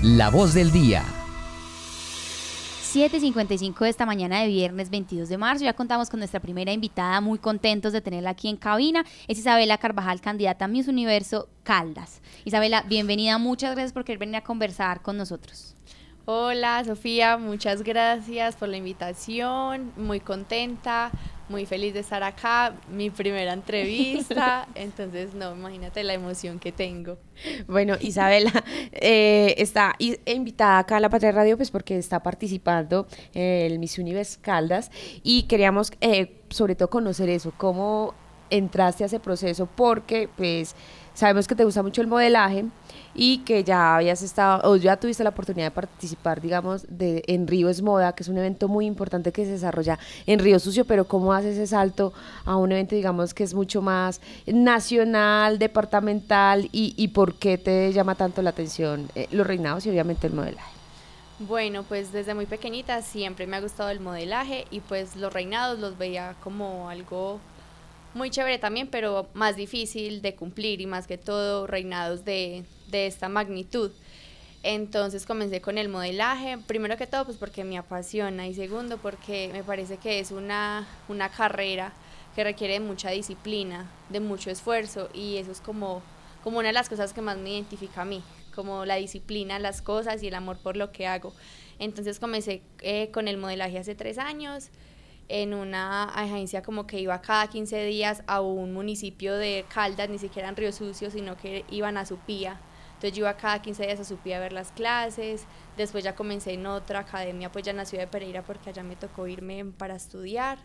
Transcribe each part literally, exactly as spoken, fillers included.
La voz del día. siete y cincuenta y cinco de esta mañana de viernes veintidós de marzo. Ya contamos con nuestra primera invitada, muy contentos de tenerla aquí en cabina. Es Isabela Carvajal, candidata a Miss Universo Caldas. Isabela, bienvenida, muchas gracias por querer venir a conversar con nosotros. Hola Sofía, muchas gracias por la invitación, muy contenta, muy feliz de estar acá, mi primera entrevista, entonces no, imagínate la emoción que tengo. Bueno, Isabela eh, está invitada acá a La Patria Radio pues porque está participando en el Miss Universe Caldas y queríamos eh, sobre todo conocer eso, cómo entraste a ese proceso, porque pues sabemos que te gusta mucho el modelaje y que ya habías estado, o ya tuviste la oportunidad de participar, digamos, de, en Río es Moda, que es un evento muy importante que se desarrolla en Río Sucio, pero ¿cómo haces ese salto a un evento, digamos, que es mucho más nacional, departamental, y, y por qué te llama tanto la atención eh, los reinados y obviamente el modelaje? Bueno, pues desde muy pequeñita siempre me ha gustado el modelaje y pues los reinados los veía como algo muy chévere también, pero más difícil de cumplir y más que todo reinados de, de esta magnitud. Entonces comencé con el modelaje, primero que todo pues porque me apasiona y segundo porque me parece que es una, una carrera que requiere de mucha disciplina, de mucho esfuerzo y eso es como, como una de las cosas que más me identifica a mí, como la disciplina, las cosas y el amor por lo que hago. Entonces comencé eh, con el modelaje hace tres años, en una agencia como que iba cada quince días a un municipio de Caldas, ni siquiera en Río Sucio, sino que iban a Supía. Entonces yo iba cada quince días a Supía a ver las clases, después ya comencé en otra academia, pues ya en la ciudad de Pereira, porque allá me tocó irme para estudiar.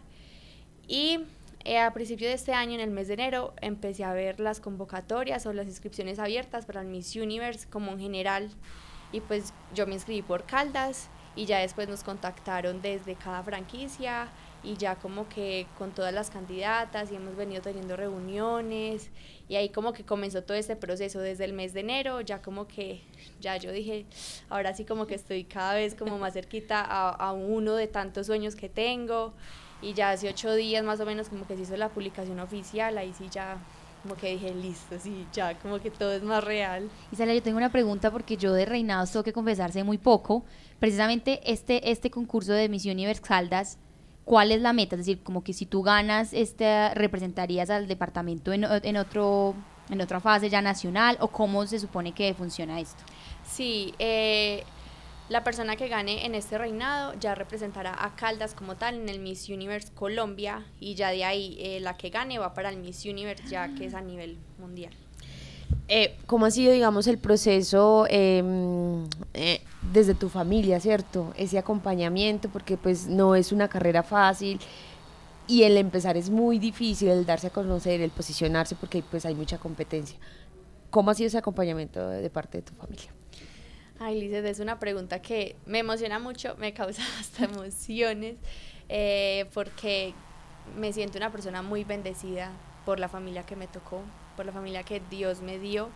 Y eh, a principios de este año, en el mes de enero, empecé a ver las convocatorias o las inscripciones abiertas para el Miss Universe como en general, y pues yo me inscribí por Caldas, y ya después nos contactaron desde cada franquicia, y ya como que con todas las candidatas y hemos venido teniendo reuniones y ahí como que comenzó todo este proceso desde el mes de enero, ya como que ya yo dije, ahora sí como que estoy cada vez como más cerquita a, a uno de tantos sueños que tengo y ya hace ocho días más o menos como que se hizo la publicación oficial, ahí sí ya como que dije, listo, sí, ya como que todo es más real. Isabela, yo tengo una pregunta porque yo de reinados tengo que confesarse muy poco. Precisamente este, este concurso de Miss Universe Caldas, ¿cuál es la meta? Es decir, como que si tú ganas, este, ¿representarías al departamento en, en, otro, en otra fase ya nacional? ¿O cómo se supone que funciona esto? Sí, eh, la persona que gane en este reinado ya representará a Caldas como tal en el Miss Universe Colombia y ya de ahí eh, la que gane va para el Miss Universe ya que es a nivel mundial. Eh, ¿Cómo ha sido, digamos, el proceso eh, eh, desde tu familia, cierto? Ese acompañamiento, porque pues no es una carrera fácil y el empezar es muy difícil, el darse a conocer, el posicionarse, porque pues hay mucha competencia. ¿Cómo ha sido ese acompañamiento de, de parte de tu familia? Ay, Lizeth, es una pregunta que me emociona mucho, me causa hasta emociones, eh, porque me siento una persona muy bendecida por la familia que me tocó, por la familia que Dios me dio,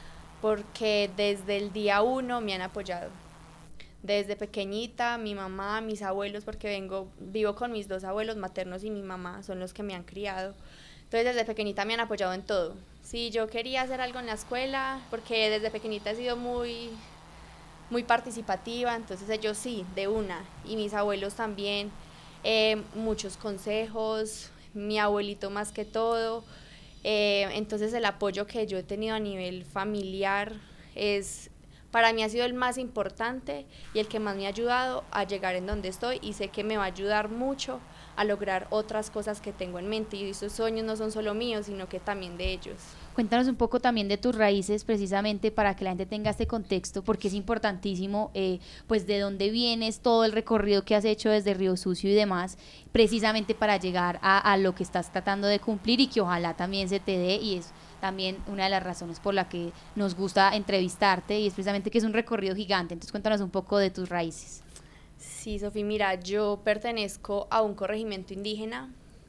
porque desde el día uno me han apoyado. Desde pequeñita, mi mamá, mis abuelos, porque vengo, vivo con mis dos abuelos maternos y mi mamá, son los que me han criado. Entonces desde pequeñita me han apoyado en todo. Si yo quería hacer algo en la escuela, porque desde pequeñita he sido muy, muy participativa, entonces ellos sí, de una, y mis abuelos también, eh, muchos consejos, mi abuelito más que todo, eh, entonces el apoyo que yo he tenido a nivel familiar es, para mí ha sido el más importante y el que más me ha ayudado a llegar en donde estoy y sé que me va a ayudar mucho a lograr otras cosas que tengo en mente y esos sueños no son solo míos, sino que también de ellos. Cuéntanos un poco también de tus raíces, precisamente para que la gente tenga este contexto, porque es importantísimo, eh, pues de dónde vienes, todo el recorrido que has hecho desde Río Sucio y demás, precisamente para llegar a, a lo que estás tratando de cumplir y que ojalá también se te dé, y es también una de las razones por la que nos gusta entrevistarte, y es precisamente que es un recorrido gigante. Entonces cuéntanos un poco de tus raíces. Sí, Sofi, mira, yo pertenezco a un corregimiento indígena.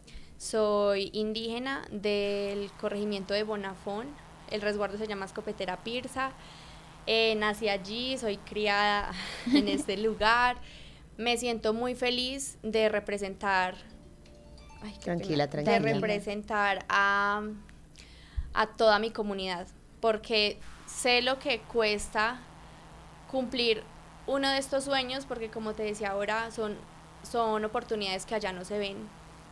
Soy indígena del corregimiento de Bonafón, el resguardo se llama Escopetera Pirza, eh, nací allí, soy criada en este lugar, me siento muy feliz de representar, ay, tranquila, pena, tranquila, de representar a, a toda mi comunidad, porque sé lo que cuesta cumplir uno de estos sueños, porque como te decía ahora, son, son oportunidades que allá no se ven,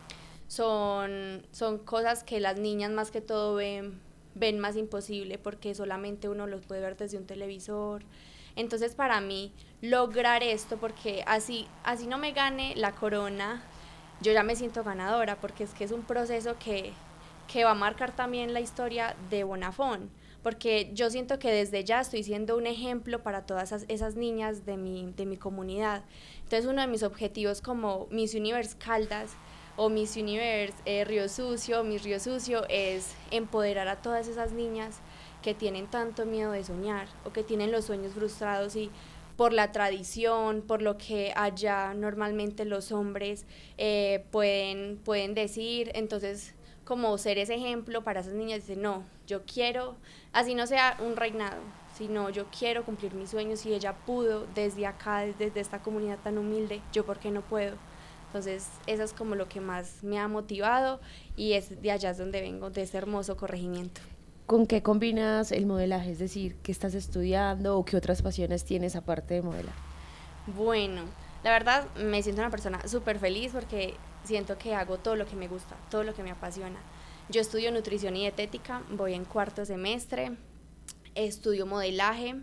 son, son cosas que las niñas más que todo ven, ven más imposible porque solamente uno los puede ver desde un televisor. Entonces para mí lograr esto, porque así, así no me gane la corona, yo ya me siento ganadora, porque es que es un proceso que, que va a marcar también la historia de Bonafont, porque yo siento que desde ya estoy siendo un ejemplo para todas esas, esas niñas de mi, de mi comunidad. Entonces uno de mis objetivos como Miss Universe Caldas o Miss Universe eh, Río Sucio, Miss Río Sucio, es empoderar a todas esas niñas que tienen tanto miedo de soñar o que tienen los sueños frustrados y por la tradición, por lo que allá normalmente los hombres eh, pueden, pueden decir. Entonces como ser ese ejemplo para esas niñas, dicen, no, yo quiero, así no sea un reinado, sino yo quiero cumplir mis sueños y ella pudo desde acá, desde, desde esta comunidad tan humilde, yo por qué no puedo. Entonces eso es como lo que más me ha motivado y es de allá es donde vengo, de ese hermoso corregimiento. ¿Con qué combinas el modelaje? Es decir, ¿qué estás estudiando o qué otras pasiones tienes aparte de modelar? Bueno, la verdad me siento una persona súper feliz porque siento que hago todo lo que me gusta, todo lo que me apasiona. Yo estudio nutrición y dietética, voy en cuarto semestre, estudio modelaje,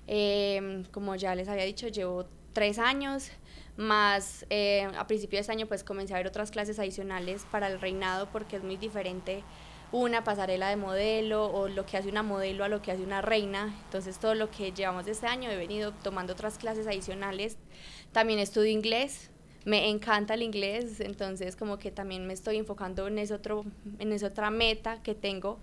eh, como ya les había dicho, llevo tres años, más eh, a principio de este año pues comencé a ver otras clases adicionales para el reinado porque es muy diferente una pasarela de modelo o lo que hace una modelo a lo que hace una reina. Entonces todo lo que llevamos de este año he venido tomando otras clases adicionales. También estudio inglés, me encanta el inglés, entonces como que también me estoy enfocando en esa otro, en esa otra meta que tengo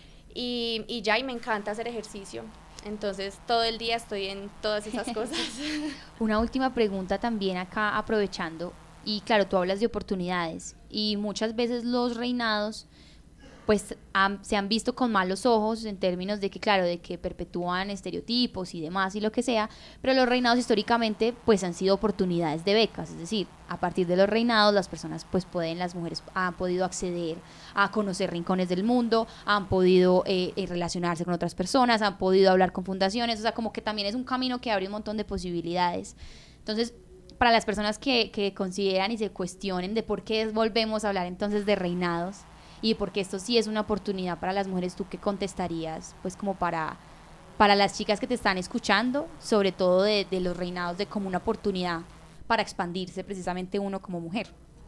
y, y ya, y me encanta hacer ejercicio. Entonces todo el día estoy en todas esas cosas. Una última pregunta también acá aprovechando, y claro, tú hablas de oportunidades y muchas veces los reinados pues han, se han visto con malos ojos en términos de que, claro, de que perpetúan estereotipos y demás y lo que sea, pero los reinados históricamente pues han sido oportunidades de becas, es decir, a partir de los reinados las personas pues pueden, las mujeres han podido acceder a conocer rincones del mundo, han podido eh, eh, relacionarse con otras personas, han podido hablar con fundaciones, o sea, como que también es un camino que abre un montón de posibilidades. Entonces, para las personas que, que consideran y se cuestionen de por qué volvemos a hablar entonces de reinados, y porque esto sí es una oportunidad para las mujeres, ¿tú qué contestarías? Pues como para, para las chicas que te están escuchando, sobre todo de, de los reinados, de como una oportunidad para expandirse precisamente uno como mujer.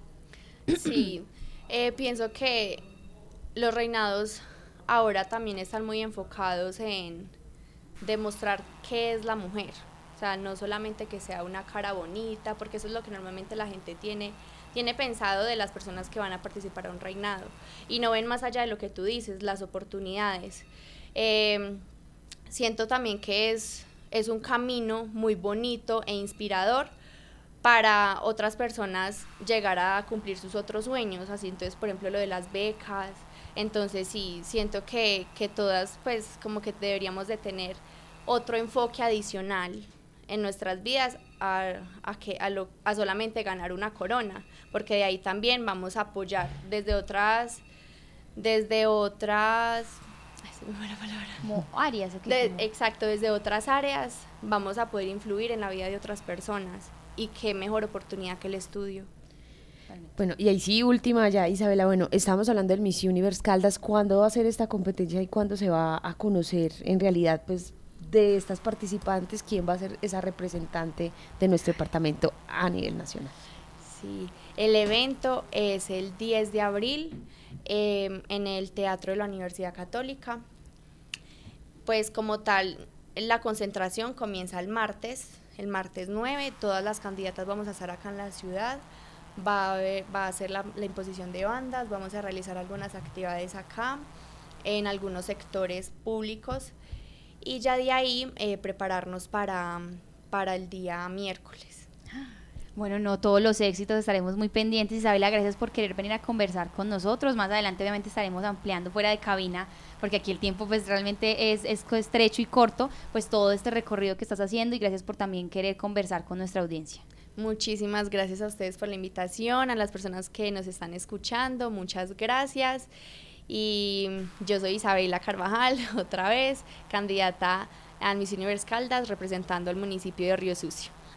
Sí, eh, pienso que los reinados ahora también están muy enfocados en demostrar qué es la mujer. O sea, no solamente que sea una cara bonita, porque eso es lo que normalmente la gente tiene tiene pensado de las personas que van a participar a un reinado y no ven más allá de lo que tú dices, las oportunidades. Eh, siento también que es, es un camino muy bonito e inspirador para otras personas llegar a cumplir sus otros sueños, así entonces por ejemplo lo de las becas, entonces sí, siento que, que todas pues como que deberíamos de tener otro enfoque adicional en nuestras vidas a, a, que, a, lo, a solamente ganar una corona, porque de ahí también vamos a apoyar desde otras, desde otras, ay, se me fue la palabra. Como áreas. De, como... Exacto, desde otras áreas vamos a poder influir en la vida de otras personas y qué mejor oportunidad que el estudio. Bueno, y ahí sí, última ya, Isabela, bueno, estamos hablando del Miss Universe Caldas, ¿cuándo va a ser esta competencia y cuándo se va a conocer en realidad, pues, de estas participantes, quién va a ser esa representante de nuestro departamento a nivel nacional? Sí, el evento es el diez de abril eh, en el Teatro de la Universidad Católica. Pues como tal, la concentración comienza el martes, el martes nueve, todas las candidatas vamos a estar acá en la ciudad, va a, haber, va a ser la, la imposición de bandas, vamos a realizar algunas actividades acá, en algunos sectores públicos, y ya de ahí eh, prepararnos para, para el día miércoles. Bueno, no, todos los éxitos, estaremos muy pendientes. Isabela, gracias por querer venir a conversar con nosotros. Más adelante obviamente estaremos ampliando fuera de cabina, porque aquí el tiempo pues realmente es, es estrecho y corto, pues todo este recorrido que estás haciendo, y gracias por también querer conversar con nuestra audiencia. Muchísimas gracias a ustedes por la invitación, a las personas que nos están escuchando, muchas gracias. Y yo soy Isabela Carvajal, otra vez, candidata a Miss Universe Caldas representando al municipio de Río Sucio.